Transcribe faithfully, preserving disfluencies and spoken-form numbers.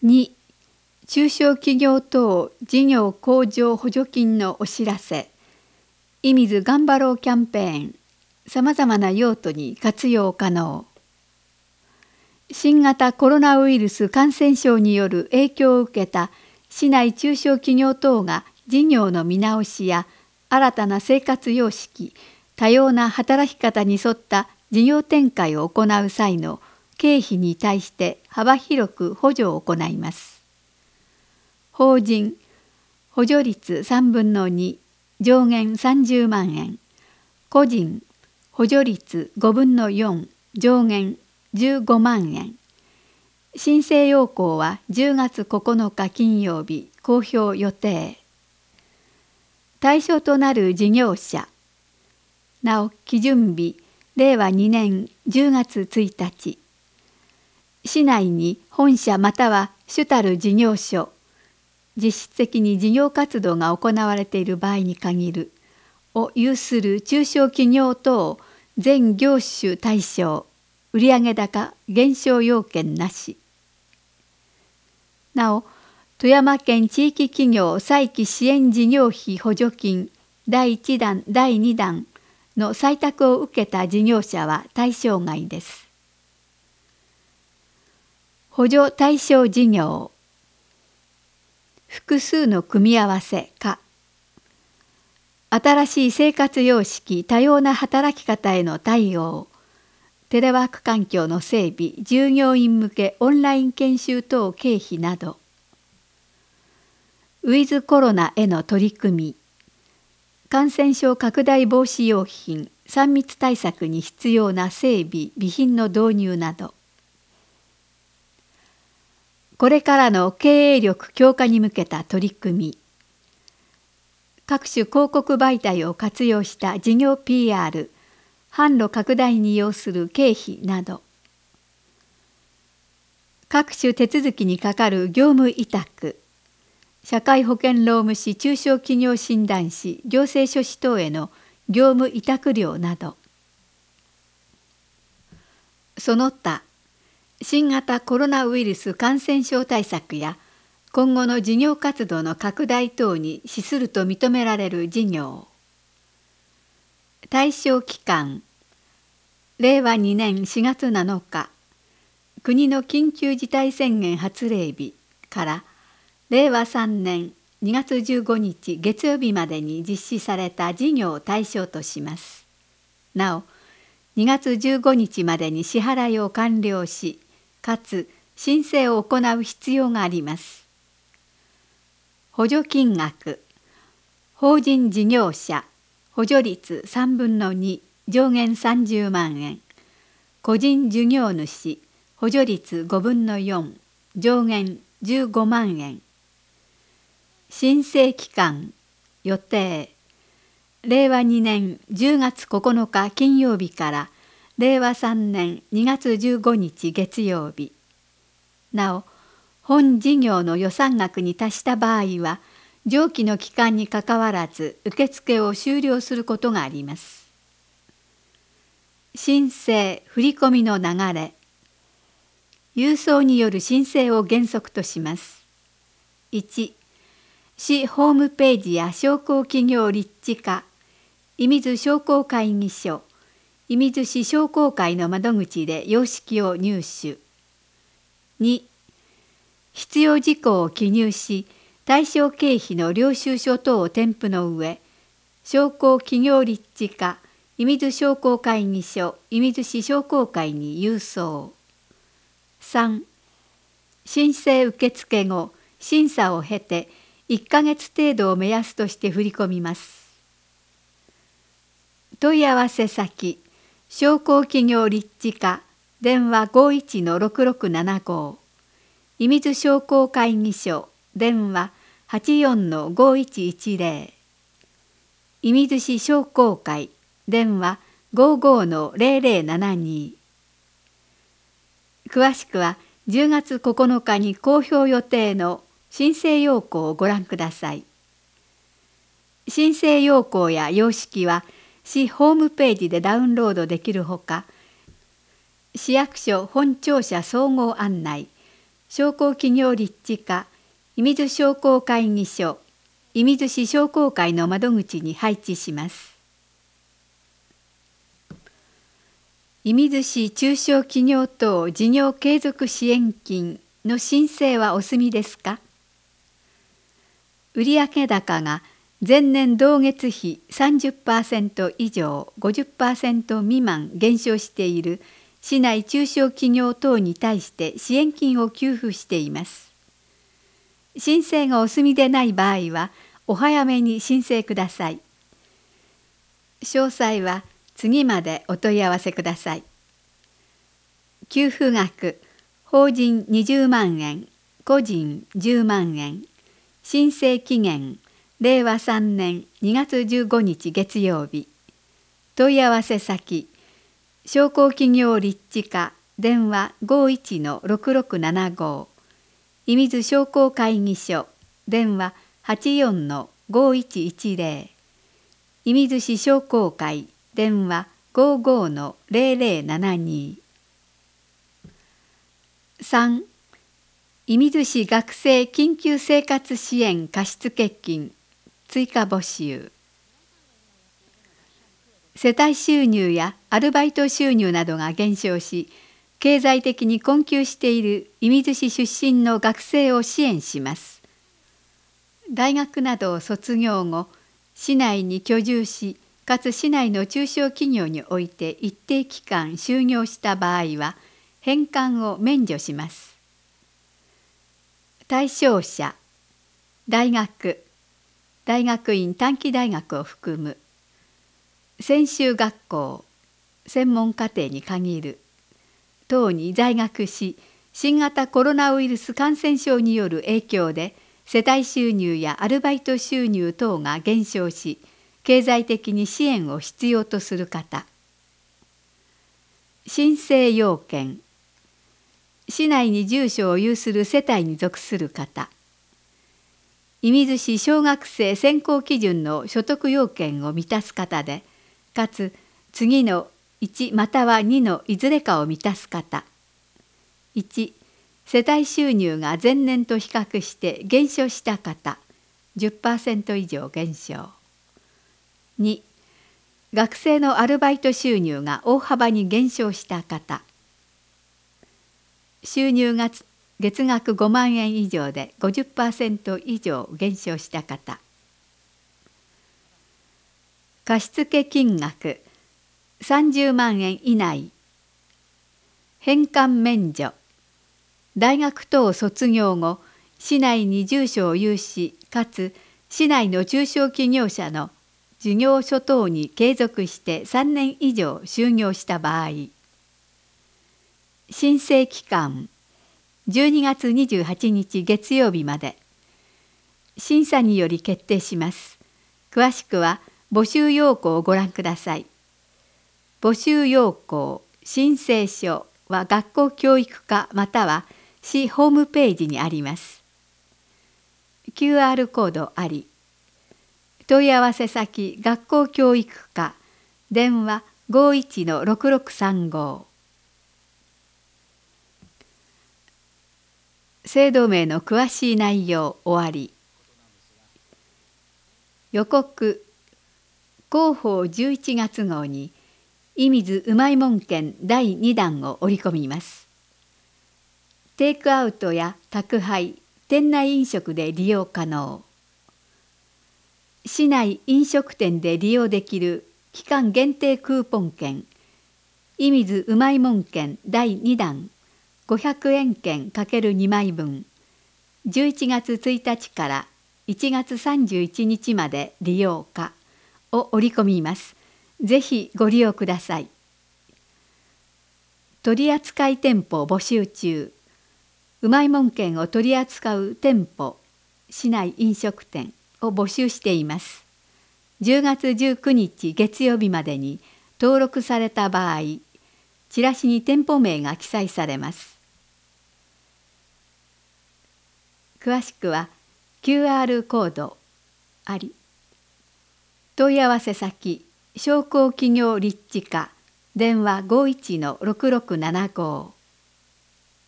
に、中小企業等事業向上補助金のお知らせ、いみずがんばろうキャンペーン、さまざまな用途に活用可能。新型コロナウイルス感染症による影響を受けた市内中小企業等が事業の見直しや新たな生活様式、多様な働き方に沿った事業展開を行う際の経費に対して幅広く補助を行います。法人、補助率さんぶんのに、上限さんじゅうまんえん。個人、補助率ごぶんのよん、上限じゅうごまんえん。申請要項はじゅうがつここのか金曜日、公表予定。対象となる事業者。なお、基準日、れいわにねんじゅうがつついたち。市内に本社または主たる事業所、実質的に事業活動が行われている場合に限る、を有する中小企業等全業種対象、売上高減少要件なし。なお、富山県地域企業再起支援事業費補助金だいいちだんだいにだんの採択を受けた事業者は対象外です。補助対象事業。複数の組み合わせか。新しい生活様式、多様な働き方への対応。テレワーク環境の整備、従業員向けオンライン研修等経費など。ウィズコロナへの取り組み。感染症拡大防止用品、さん密対策に必要な整備、備品の導入など。これからの経営力強化に向けた取り組み。各種広告媒体を活用した事業 ピーアール、販路拡大に要する経費など。各種手続きにかかる業務委託。社会保険労務士、中小企業診断士、行政書士等への業務委託料など。その他、新型コロナウイルス感染症対策や今後の事業活動の拡大等に資すると認められる事業。対象期間、れいわにねんしがつなのか、国の緊急事態宣言発令日かられいわさんねんにがつじゅうごにち月曜日までに実施された事業を対象とします。なお、にがつじゅうごにちまでに支払いを完了し、かつ申請を行う必要があります。補助金額、法人事業者、補助率さんぶんのに、上限さんじゅうまんえん。個人事業主、補助率ごぶんのよん、上限じゅうごまんえん。申請期間、予定。れいわにねんじゅうがつここのか金曜日かられいわさんねんにがつじゅうごにち月曜日。なお、本事業の予算額に達した場合は、上記の期間にかかわらず受付を終了することがあります。申請・振込の流れ。郵送による申請を原則とします。いち、市ホームページや商工企業立地課、射水商工会議所、射水市商工会の窓口で様式を入手。に、必要事項を記入し、対象経費の領収書等を添付の上、商工企業立地課、射水商工会議所、射水市商工会に郵送。さん、申請受付後、審査を経ていっかげつ程度を目安として振り込みます。問い合わせ先、商工企業立地課、電話 ごいちのろくろくななご、射水商工会議所、電話 はちよんのごいちいちぜろ、射水市商工会、電話 ごーごーのぜろぜろななに。詳しくはじゅうがつここのかに公表予定の申請要項をご覧ください。申請要項や様式は市ホームページでダウンロードできるほか、市役所本庁舎総合案内、 商工企業立地課射水商工会議所射水市商工会の窓口に配置します。射水市中小企業等事業継続支援金の申請はお済みですか？売上高が前年同月比 さんじゅっパーセント 以上 ごじゅっパーセント 未満減少している市内中小企業等に対して支援金を給付しています。申請がお済みでない場合はお早めに申請ください。詳細は次までお問い合わせください。給付額、法人にじゅうまんえん、個人じゅうまんえん、申請期限、れいわさんねんにがつじゅうごにち月曜日。問い合わせ先、商工企業立地課電話 ごいちのろくろくななご、射水商工会議所電話 はちよんのごいちいちぜろ、射水市商工会電話 ごじゅうごのぜろぜろななに。さん. 射水市学生緊急生活支援貸付金追加募集。世帯収入やアルバイト収入などが減少し、経済的に困窮している射水市出身の学生を支援します。大学などを卒業後、市内に居住し、かつ市内の中小企業において一定期間就業した場合は、返還を免除します。対象者、大学、大学院短期大学を含む、専修学校、専門課程に限る、等に在学し、新型コロナウイルス感染症による影響で、世帯収入やアルバイト収入等が減少し、経済的に支援を必要とする方。申請要件、市内に住所を有する世帯に属する方。射水市小学生選考基準の所得要件を満たす方で、かつ次のいちまたはにのいずれかを満たす方。いち、世帯収入が前年と比較して減少した方、じゅっパーセント 以上減少。に、学生のアルバイト収入が大幅に減少した方。収入が月額ごまんえん以上で ごじゅっパーセント 以上減少した方。貸付金額さんじゅうまんえん以内。返還免除。大学等卒業後、市内に住所を有し、かつ市内の中小企業者の事業所等に継続してさんねん以上就業した場合。申請期間じゅうにがつにじゅうはちにち月曜日まで。審査により決定します。詳しくは募集要項をご覧ください。募集要項、申請書は学校教育課または市ホームページにあります。キューアール コードあり。問い合わせ先学校教育課電話 ごいちのろくろくさんご。制度名の詳しい内容終わり。予告広報じゅういちがつ号に射水うまいもん券だいにだんを織り込みます。テイクアウトや宅配、店内飲食で利用可能。市内飲食店で利用できる期間限定クーポン券射水うまいもん券だいにだんごひゃくえん券 ×に 枚分じゅういちがつついたちからいちがつさんじゅういちにちまで利用可を織り込みます。ぜひご利用ください。取扱店舗募集中。うまいもん券を取り扱う店舗、市内飲食店を募集しています。じゅうがつじゅうくにち月曜日までに登録された場合、チラシに店舗名が記載されます。詳しくは キューアール コードあり。問い合わせ先商工企業立地課電話 ごいちのろくろくななご。